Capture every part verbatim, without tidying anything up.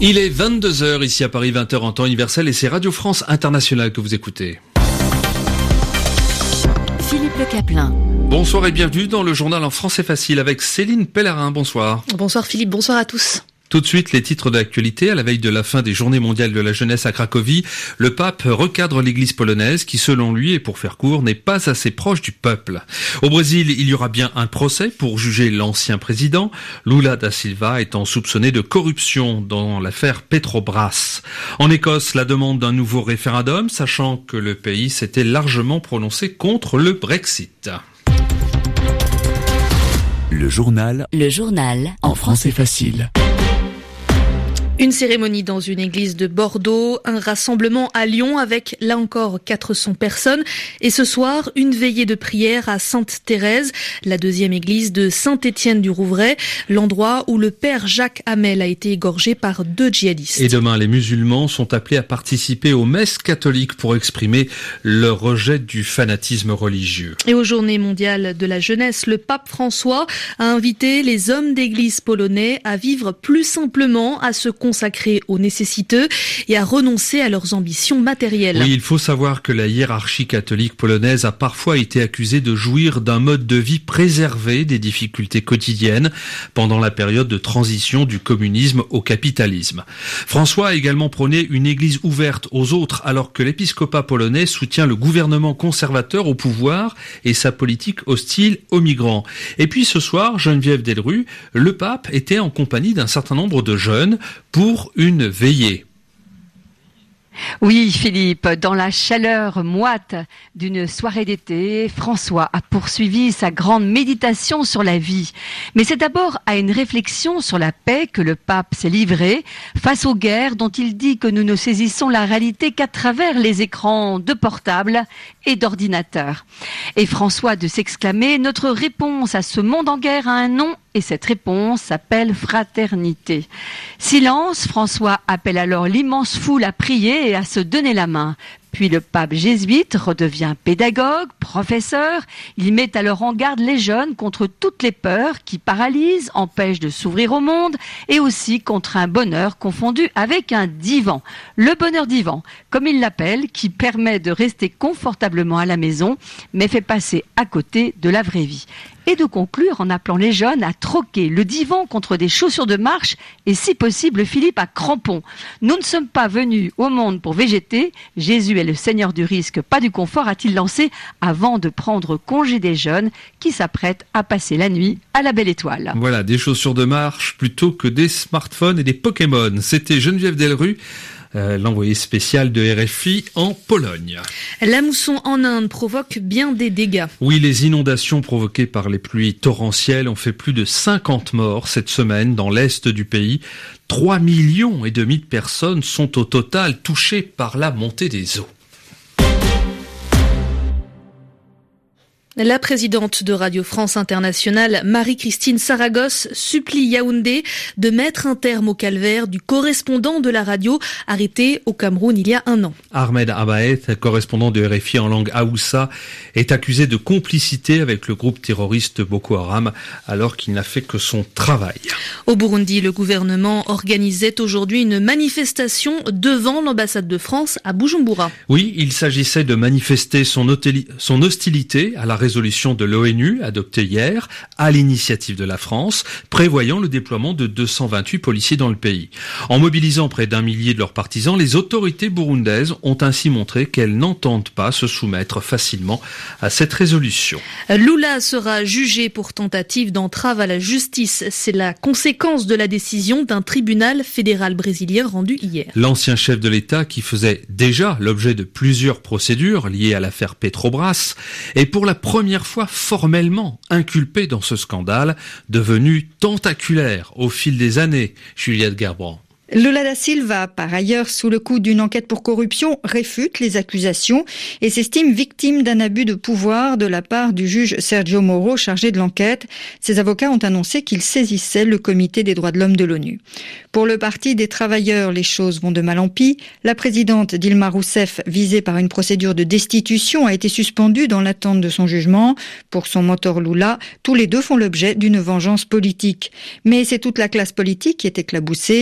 Il est vingt-deux heures ici à Paris, vingt heures en temps universel et c'est Radio France Internationale que vous écoutez. Philippe Le Caplin. Bonsoir et bienvenue dans le journal en français facile avec Céline Pellerin. Bonsoir. Bonsoir Philippe, bonsoir à tous. Tout de suite, les titres d'actualité. À la veille de la fin des Journées mondiales de la jeunesse à Cracovie, le pape recadre l'église polonaise qui, selon lui, et pour faire court, n'est pas assez proche du peuple. Au Brésil, il y aura bien un procès pour juger l'ancien président, Lula da Silva étant soupçonné de corruption dans l'affaire Petrobras. En Écosse, la demande d'un nouveau référendum, sachant que le pays s'était largement prononcé contre le Brexit. Le journal. Le journal. En français facile. Une cérémonie dans une église de Bordeaux, un rassemblement à Lyon avec, là encore, quatre cents personnes. Et ce soir, une veillée de prière à Sainte-Thérèse, la deuxième église de Saint-Étienne-du-Rouvray, l'endroit où le père Jacques Hamel a été égorgé par deux djihadistes. Et demain, les musulmans sont appelés à participer aux messes catholiques pour exprimer leur rejet du fanatisme religieux. Et aux Journées mondiales de la jeunesse, le pape François a invité les hommes d'église polonais à vivre plus simplement, à se consacrés aux nécessiteux et à renoncer à leurs ambitions matérielles. Oui, il faut savoir que la hiérarchie catholique polonaise a parfois été accusée de jouir d'un mode de vie préservé des difficultés quotidiennes pendant la période de transition du communisme au capitalisme. François a également prôné une église ouverte aux autres alors que l'épiscopat polonais soutient le gouvernement conservateur au pouvoir et sa politique hostile aux migrants. Et puis ce soir, Geneviève Delru, le pape était en compagnie d'un certain nombre de jeunes pour une veillée. Oui, Philippe, dans la chaleur moite d'une soirée d'été, François a poursuivi sa grande méditation sur la vie. Mais c'est d'abord à une réflexion sur la paix que le pape s'est livré face aux guerres dont il dit que nous ne saisissons la réalité qu'à travers les écrans de portables et d'ordinateurs. Et François de s'exclamer « Notre réponse à ce monde en guerre a un nom et cette réponse s'appelle fraternité ». Silence, François appelle alors l'immense foule à prier et à se donner la main. Puis le pape jésuite redevient pédagogue, professeur. Il met alors en garde les jeunes contre toutes les peurs qui paralysent, empêchent de s'ouvrir au monde et aussi contre un bonheur confondu avec un divan. Le bonheur divan, comme il l'appelle, qui permet de rester confortablement à la maison, mais fait passer à côté de la vraie vie. Et de conclure en appelant les jeunes à troquer le divan contre des chaussures de marche et si possible, Philippe, à crampons. Nous ne sommes pas venus au monde pour végéter. Jésus est le Seigneur du risque, pas du confort, a-t-il lancé avant de prendre congé des jeunes qui s'apprêtent à passer la nuit à la belle étoile. Voilà, des chaussures de marche plutôt que des smartphones et des Pokémon. C'était Geneviève Delru, Euh, l'envoyé spécial de R F I en Pologne. La mousson en Inde provoque bien des dégâts. Oui, les inondations provoquées par les pluies torrentielles ont fait plus de cinquante morts cette semaine dans l'est du pays. trois millions et demi de personnes sont au total touchées par la montée des eaux. La présidente de Radio France Internationale, Marie-Christine Saragosse, supplie Yaoundé de mettre un terme au calvaire du correspondant de la radio arrêté au Cameroun il y a un an. Ahmed Abaet, correspondant de R F I en langue haoussa, est accusé de complicité avec le groupe terroriste Boko Haram alors qu'il n'a fait que son travail. Au Burundi, le gouvernement organisait aujourd'hui une manifestation devant l'ambassade de France à Bujumbura. Oui, il s'agissait de manifester son, hostili- son hostilité à la résolution de l'ONU adoptée hier à l'initiative de la France, prévoyant le déploiement de deux cent vingt-huit policiers dans le pays. En mobilisant près d'un millier de leurs partisans, les autorités burundaises ont ainsi montré qu'elles n'entendent pas se soumettre facilement à cette résolution. Lula sera jugé pour tentative d'entrave à la justice. C'est la conséquence de la décision d'un tribunal fédéral brésilien rendu hier. L'ancien chef de l'État, qui faisait déjà l'objet de plusieurs procédures liées à l'affaire Petrobras, est pour la première fois formellement inculpé dans ce scandale, devenu tentaculaire au fil des années. Juliette Gerbrand. Lula da Silva, par ailleurs sous le coup d'une enquête pour corruption, réfute les accusations et s'estime victime d'un abus de pouvoir de la part du juge Sergio Moro chargé de l'enquête. Ses avocats ont annoncé qu'ils saisissaient le comité des droits de l'homme de l'ONU. Pour le Parti des travailleurs, les choses vont de mal en pis. La présidente Dilma Rousseff, visée par une procédure de destitution, a été suspendue dans l'attente de son jugement. Pour son mentor Lula, tous les deux font l'objet d'une vengeance politique. Mais c'est toute la classe politique qui est éclaboussée. Michel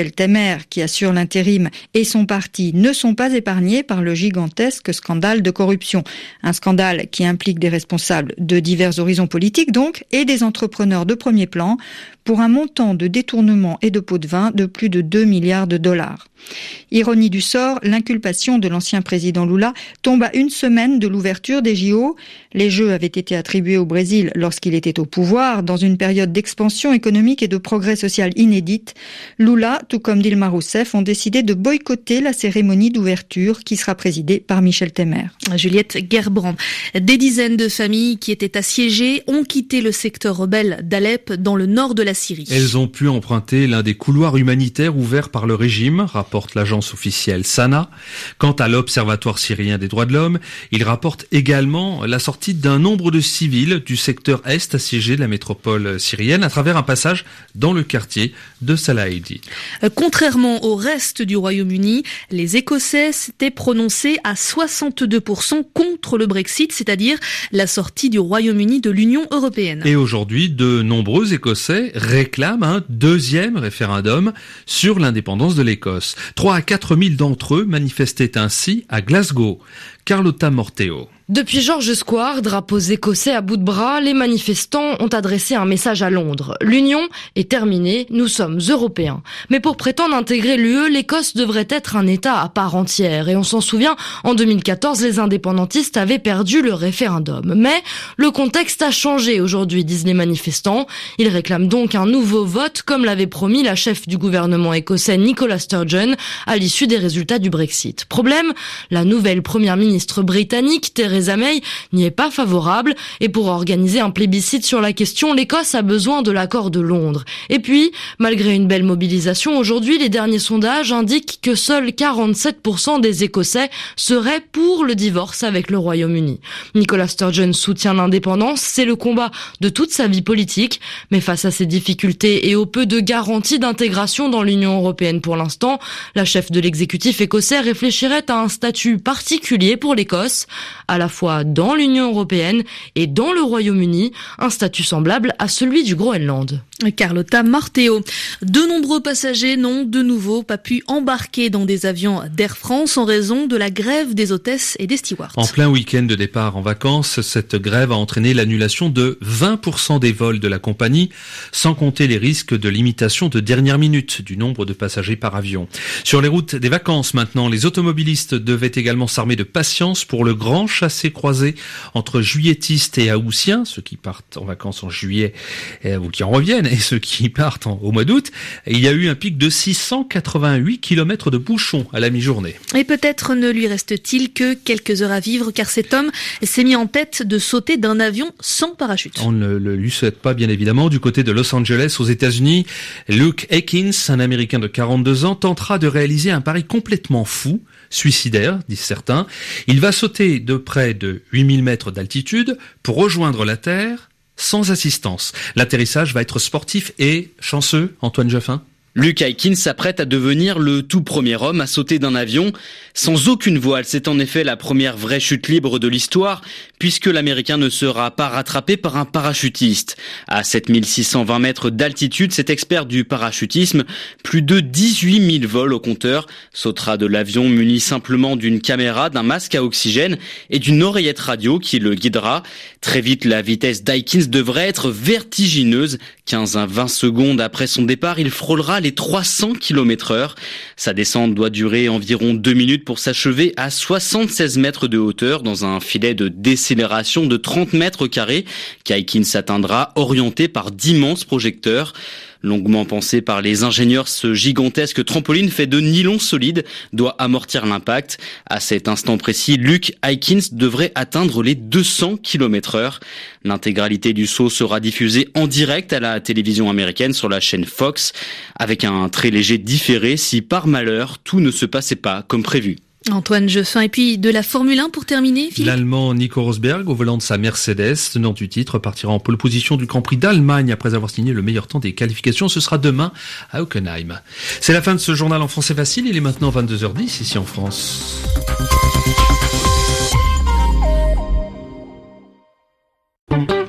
Michel Temer, qui assure l'intérim, et son parti ne sont pas épargnés par le gigantesque scandale de corruption. Un scandale qui implique des responsables de divers horizons politiques donc, et des entrepreneurs de premier plan, pour un montant de détournement et de pots de vin de plus de deux milliards de dollars. Ironie du sort, l'inculpation de l'ancien président Lula tombe à une semaine de l'ouverture des J O. Les Jeux avaient été attribués au Brésil lorsqu'il était au pouvoir, dans une période d'expansion économique et de progrès social inédite. Lula, tout comme Dilma Rousseff, ont décidé de boycotter la cérémonie d'ouverture qui sera présidée par Michel Temer. Juliette Gerbrand. Des dizaines de familles qui étaient assiégées ont quitté le secteur rebelle d'Alep dans le nord de la Syrie. Elles ont pu emprunter l'un des couloirs humanitaires ouverts par le régime, rapporte l'agence officielle Sana. Quant à l'Observatoire syrien des droits de l'homme, il rapporte également la sortie d'un nombre de civils du secteur est assiégé de la métropole syrienne à travers un passage dans le quartier de Salaidi. Contrairement au reste du Royaume-Uni, les Écossais s'étaient prononcés à soixante-deux pour cent contre le Brexit, c'est-à-dire la sortie du Royaume-Uni de l'Union européenne. Et aujourd'hui, de nombreux Écossais réclament un deuxième référendum sur l'indépendance de l'Écosse. trois à quatre mille d'entre eux manifestaient ainsi à Glasgow. Carlotta Morteo. Depuis George Square, drapeaux écossais à bout de bras, les manifestants ont adressé un message à Londres. L'Union est terminée, nous sommes européens. Mais pour prétendre intégrer l'U E, l'Écosse devrait être un État à part entière. Et on s'en souvient, en deux mille quatorze, les indépendantistes avaient perdu le référendum. Mais le contexte a changé aujourd'hui, disent les manifestants. Ils réclament donc un nouveau vote, comme l'avait promis la chef du gouvernement écossais Nicola Sturgeon à l'issue des résultats du Brexit. Problème, la nouvelle première ministre britannique, Theresa May, n'y est pas favorable, et pour organiser un plébiscite sur la question, l'Écosse a besoin de l'accord de Londres. Et puis, malgré une belle mobilisation, aujourd'hui, les derniers sondages indiquent que seuls quarante-sept pour cent des Écossais seraient pour le divorce avec le Royaume-Uni. Nicola Sturgeon soutient l'indépendance, c'est le combat de toute sa vie politique, mais face à ces difficultés et au peu de garanties d'intégration dans l'Union européenne pour l'instant, la chef de l'exécutif écossais réfléchirait à un statut particulier pour l'Écosse, à la fois dans l'Union européenne et dans le Royaume-Uni, un statut semblable à celui du Groenland. Carlotta Morteo. De nombreux passagers n'ont de nouveau pas pu embarquer dans des avions d'Air France en raison de la grève des hôtesses et des stewards. En plein week-end de départ en vacances, cette grève a entraîné l'annulation de vingt pour cent des vols de la compagnie, sans compter les risques de limitation de dernière minute du nombre de passagers par avion. Sur les routes des vacances maintenant, les automobilistes devaient également s'armer de patience pour le grand chassé-croisé entre juilletistes et haussiens, ceux qui partent en vacances en juillet ou qui en reviennent, et ceux qui partent en, au mois d'août. Il y a eu un pic de six cent quatre-vingt-huit kilomètres de bouchons à la mi-journée. Et peut-être ne lui reste-t-il que quelques heures à vivre, car cet homme s'est mis en tête de sauter d'un avion sans parachute. On ne le lui souhaite pas, bien évidemment. Du côté de Los Angeles, aux États-Unis, Luke Aikins, un Américain de quarante-deux ans, tentera de réaliser un pari complètement fou, suicidaire, disent certains. Il va sauter de près de huit mille mètres d'altitude pour rejoindre la Terre sans assistance. L'atterrissage va être sportif et chanceux, Antoine Joffin. Luke Aikins s'apprête à devenir le tout premier homme à sauter d'un avion sans aucune voile. C'est en effet la première vraie chute libre de l'histoire, puisque l'Américain ne sera pas rattrapé par un parachutiste. À sept mille six cent vingt mètres d'altitude, cet expert du parachutisme, plus de dix-huit mille vols au compteur, sautera de l'avion muni simplement d'une caméra, d'un masque à oxygène et d'une oreillette radio qui le guidera. Très vite, la vitesse d'Aikins devrait être vertigineuse. quinze à vingt secondes après son départ, il frôlera les trois cents kilomètres heure. Sa descente doit durer environ deux minutes pour s'achever à soixante-seize mètres de hauteur dans un filet de décélération de trente mètres carrés qu'Aikins atteindra orienté par d'immenses projecteurs. Longuement pensé par les ingénieurs, ce gigantesque trampoline fait de nylon solide doit amortir l'impact. À cet instant précis, Luke Aikins devrait atteindre les deux cents kilomètres heure. L'intégralité du saut sera diffusée en direct à la télévision américaine sur la chaîne Fox, avec un très léger différé si par malheur tout ne se passait pas comme prévu. Antoine Joffin, et puis de la Formule un pour terminer, Philippe. L'Allemand Nico Rosberg, au volant de sa Mercedes, tenant du titre, partira en pole position du Grand Prix d'Allemagne après avoir signé le meilleur temps des qualifications. Ce sera demain à Hockenheim. C'est la fin de ce journal en français facile. Il est maintenant vingt-deux heures dix ici en France.